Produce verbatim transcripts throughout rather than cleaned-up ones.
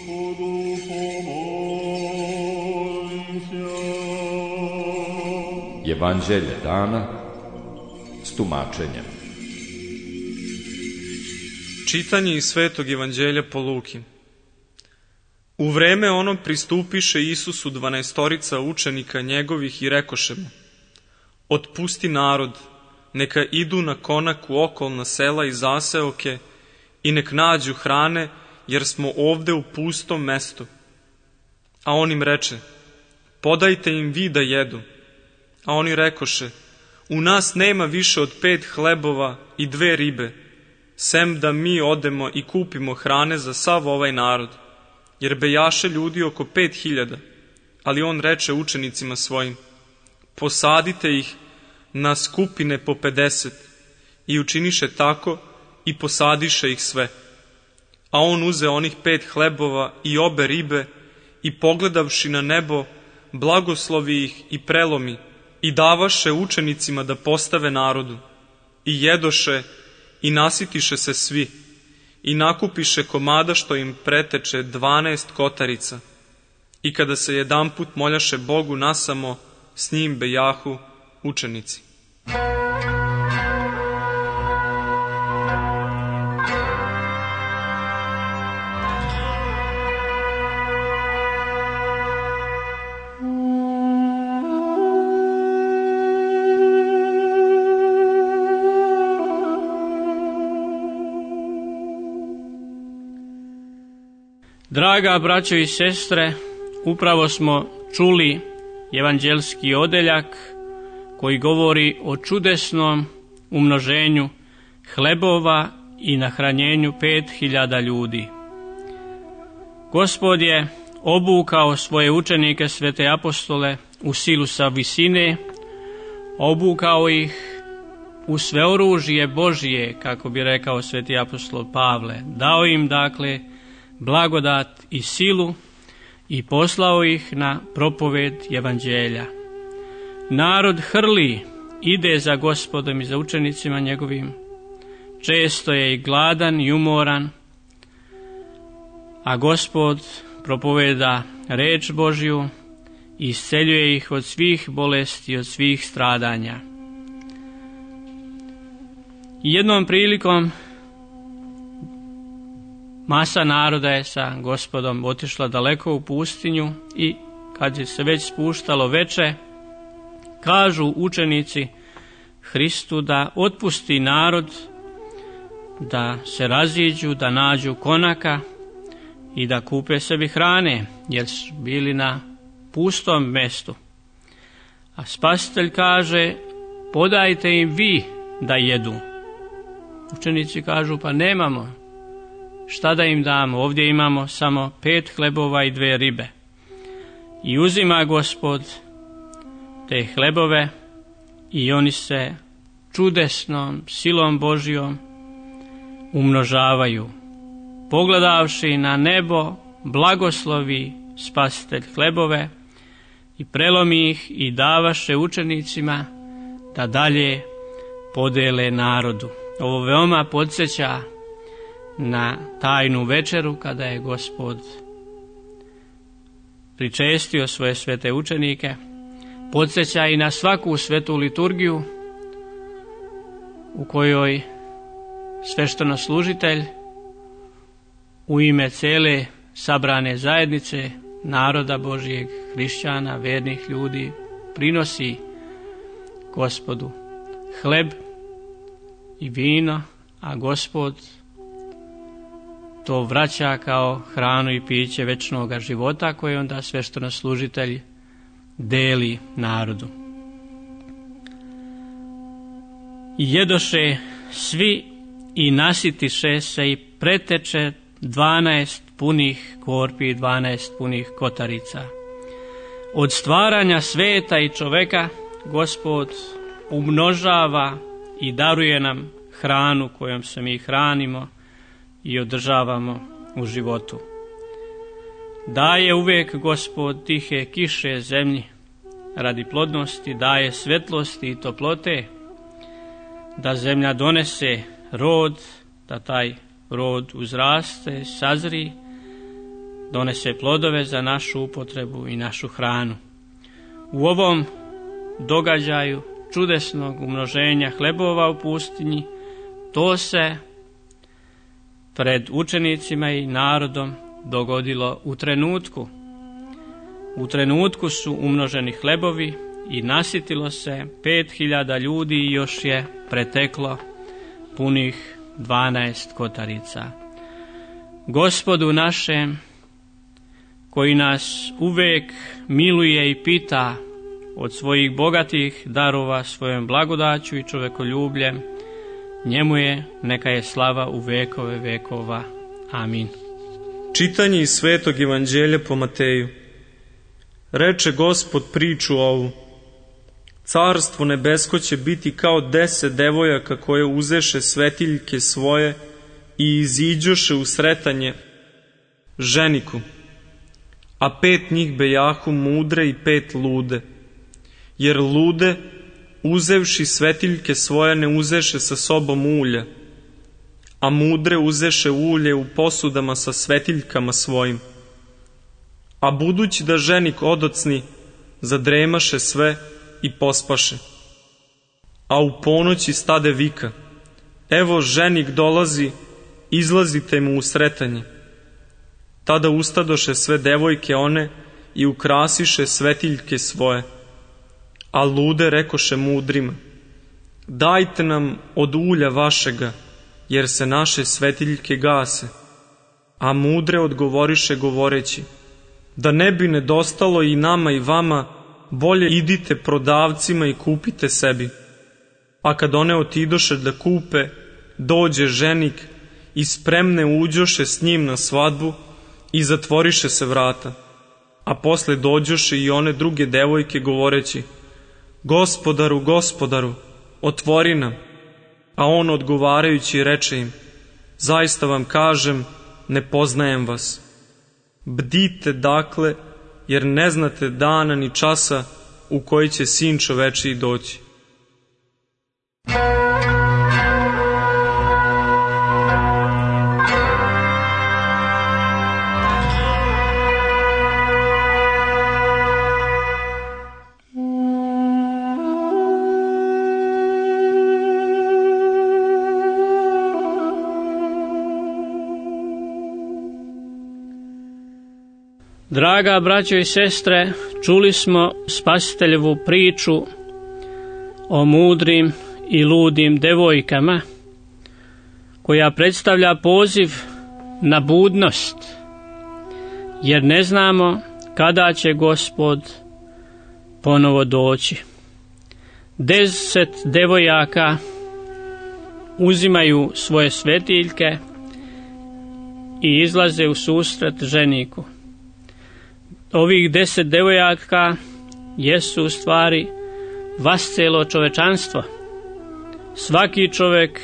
Evanđelje dana s tumačenjem. Čitanje iz Svetog Evanđelja po Luki. U vreme ono pristupiše Isusu dvanaestorica učenika njegovih i rekoše mu: Otpusti narod, neka idu na konak u okolna sela i zaseoke i nek nađu hrane, jer smo ovde u pustom mestu. A on im reče: Podajte im vi da jedu. A oni rekoše: U nas nema više od pet hlebova i dve ribe, sem da mi odemo i kupimo hrane za sav ovaj narod, jer bejaše ljudi oko pet hiljada. Ali on reče učenicima svojim: Posadite ih na skupine po pedeset. I učiniše tako i posadiše ih sve. A on uze onih pet hlebova i obe ribe i pogledavši na nebo, blagoslovi ih i prelomi i davaše učenicima da postave narodu. I jedoše i nasitiše se svi i nakupiše komada što im preteče dvanaest kotarica. I kada se jedanput moljaše Bogu nasamo, s njim bejahu učenici. Draga braćo i sestre, upravo smo čuli evanđelski odeljak koji govori o čudesnom umnoženju hlebova i nahranjenju pet hiljada ljudi. Gospod je obukao svoje učenike, svete apostole, u silu sa visine, obukao ih u sve oružje Božije, kako bi rekao sveti apostol Pavle. Dao im, dakle, blagodat i silu i poslao ih na propoved evanđelja. Narod hrli, ide za Gospodom i za učenicima njegovim. Često je i gladan i umoran, a Gospod propoveda reč Božju i isceljuje ih od svih bolesti i od svih stradanja. Jednom prilikom masa naroda je sa Gospodom otišla daleko u pustinju i kad je se već spuštalo veče, kažu učenici Hristu da otpusti narod, da se raziđu, da nađu konaka i da kupe sebi hrane, jer su bili na pustom mestu. A Spasitelj kaže: podajte im vi da jedu. Učenici kažu: pa nemamo. Šta da im damo? Ovdje imamo samo pet hlebova i dve ribe. I uzima Gospod te hlebove i oni se čudesnom silom Božjom umnožavaju. Pogledavši na nebo, blagoslovi Spasitelj hlebove i prelomi ih i davaše učenicima da dalje podele narodu. Ovo veoma podsjeća na tajnu večeru kada je Gospod pričestio svoje svete učenike. Podsjeća i na svaku svetu liturgiju u kojoj sveštenoslужitelj u ime cele sabrane zajednice naroda Božijeg, hrišćana, vernih ljudi, prinosi Gospodu hleb i vino, a Gospod to vraća kao hranu i piće večnoga života koje onda sveštenoslужitelj deli narodu. I jedoše svi i nasitiše se i preteče dvanaest punih korpi i dvanaest punih kotarica. Od stvaranja sveta i čoveka Gospod umnožava i daruje nam hranu kojom se mi hranimo i održavamo u životu. Daje uvijek Gospod tihe kiše zemlji radi plodnosti, daje svetlosti i toplote, da zemlja donese rod, da taj rod uzraste, sazri, donese plodove za našu upotrebu i našu hranu. U ovom događaju čudesnog umnoženja hlebova u pustinji, to se pred učenicima i narodom dogodilo u trenutku. U trenutku su umnoženi hlebovi i nasitilo se pet hiljada ljudi i još je preteklo punih dvanaest kotarica. Gospodu našem, koji nas uvijek miluje i pita od svojih bogatih darova svojom blagodaću i čovekoljubljem, njemu je neka je slava u vekove vekova. Amin. Čitanje iz Svetog evanđelja po Mateju. Reče Gospod priču ovu: Carstvo nebesko će biti kao deset devojaka koje uzeše svetiljke svoje i iziđoše u sretanje ženiku, a pet njih bejahu mudre i pet lude. Jer lude, uzevši svetiljke svoje, ne uzeše sa sobom ulja, a mudre uzeše ulje u posudama sa svetiljkama svojim. A budući da ženik odocni, zadremaše sve i pospaše. A u ponoći stade vika: Evo ženik dolazi, izlazite mu u sretanje. Tada ustadoše sve devojke one i ukrasiše svetiljke svoje. A lude rekoše mudrima: Dajte nam od ulja vašega, jer se naše svetiljke gase. A mudre odgovoriše govoreći: Da ne bi nedostalo i nama i vama, bolje idite prodavcima i kupite sebi. A kad one otidoše da kupe, dođe ženik i spremne uđoše s njim na svadbu i zatvoriše se vrata. A posle dođoše i one druge devojke govoreći: Gospodaru, gospodaru, otvori nam. A on odgovarajući reče im: Zaista vam kažem, ne poznajem vas. Bdite dakle, jer ne znate dana ni časa u koji će Sin čovečiji doći. Draga braćo i sestre, čuli smo Spasiteljevu priču o mudrim i ludim devojkama, koja predstavlja poziv na budnost, jer ne znamo kada će Gospod ponovo doći. Deset devojaka uzimaju svoje svetiljke i izlaze u susret ženiku. Ovih deset devojaka jesu u stvari vascelo čovečanstvo. Svaki čovjek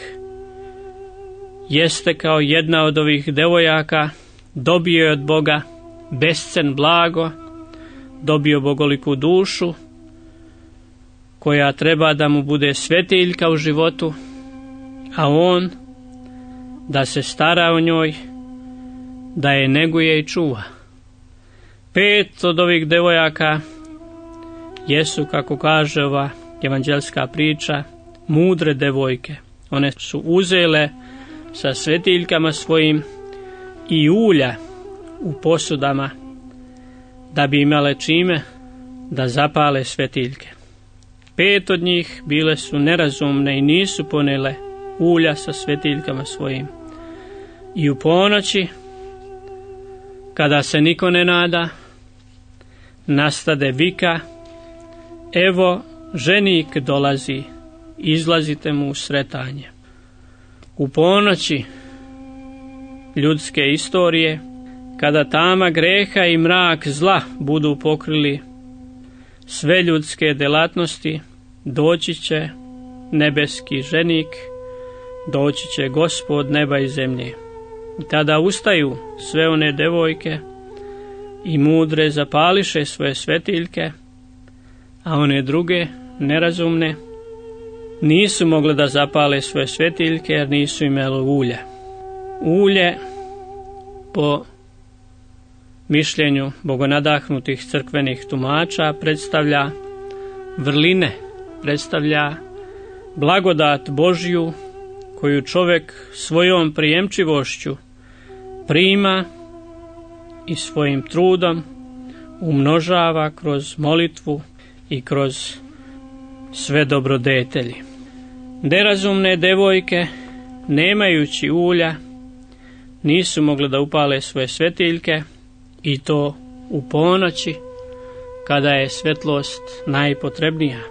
jeste kao jedna od ovih devojaka, dobio je od Boga bescen blago, dobio bogoliku dušu, koja treba da mu bude svetiljka u životu, a on da se stara o njoj, da je neguje i čuva. Pet od ovih devojaka jesu, kako kaže ova evanđelska priča, mudre devojke. One su uzele sa svetiljkama svojim i ulja u posudama, da bi imale čime da zapale svetiljke. Pet od njih bile su nerazumne i nisu ponele ulja sa svetiljkama svojim. I u ponoći, kada se niko ne nada, nastade vika: Evo ženik dolazi, izlazite mu u sretanje. U ponoći ljudske istorije, kada tama greha i mrak zla budu pokrili sve ljudske delatnosti, doći će nebeski ženik, doći će Gospod neba i zemlje. I tada ustaju sve one devojke i mudre zapališe svoje svetiljke, a one druge, nerazumne, nisu mogle da zapale svoje svetiljke jer nisu imale ulja. Ulje po mišljenju bogonadahnutih crkvenih tumača predstavlja vrline, predstavlja blagodat Božju koju čovjek svojom prijemčivošću prima i svojim trudom umnožava kroz molitvu i kroz sve dobrodetelji. Nerazumne devojke, nemajući ulja, nisu mogle da upale svoje svetiljke, i to u ponoći, kada je svetlost najpotrebnija.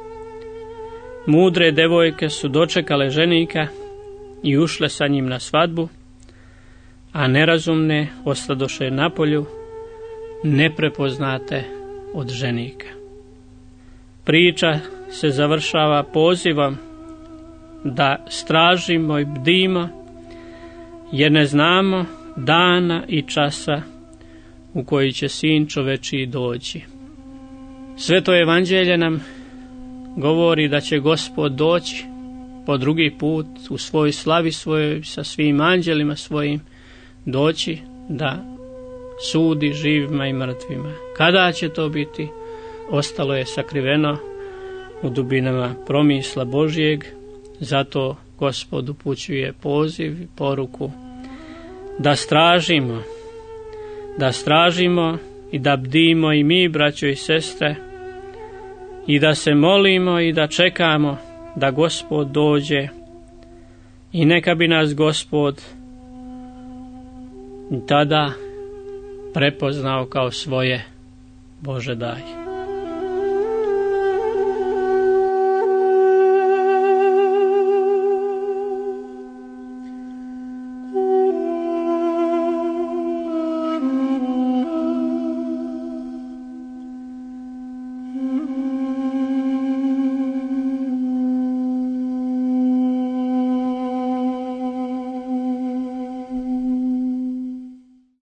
Mudre devojke su dočekale ženika i ušle sa njim na svadbu, a nerazumne ostadoše na polju, neprepoznate od ženika. Priča se završava pozivom da stražimo i bdimo, jer ne znamo dana i časa u koji će Sin čovečiji doći. Sveto evanđelje nam govori da će Gospod doći po drugi put u svojoj slavi svojoj sa svim anđelima svojim, doći da sudi živima i mrtvima. Kada će to biti, ostalo je sakriveno u dubinama promisla Božijeg, zato Gospod upućuje poziv i poruku da stražimo, da stražimo i da bdimo i mi, braćo i sestre, i da se molimo i da čekamo da Gospod dođe, i neka bi nas Gospod tada prepoznao kao svoje. Bože daj.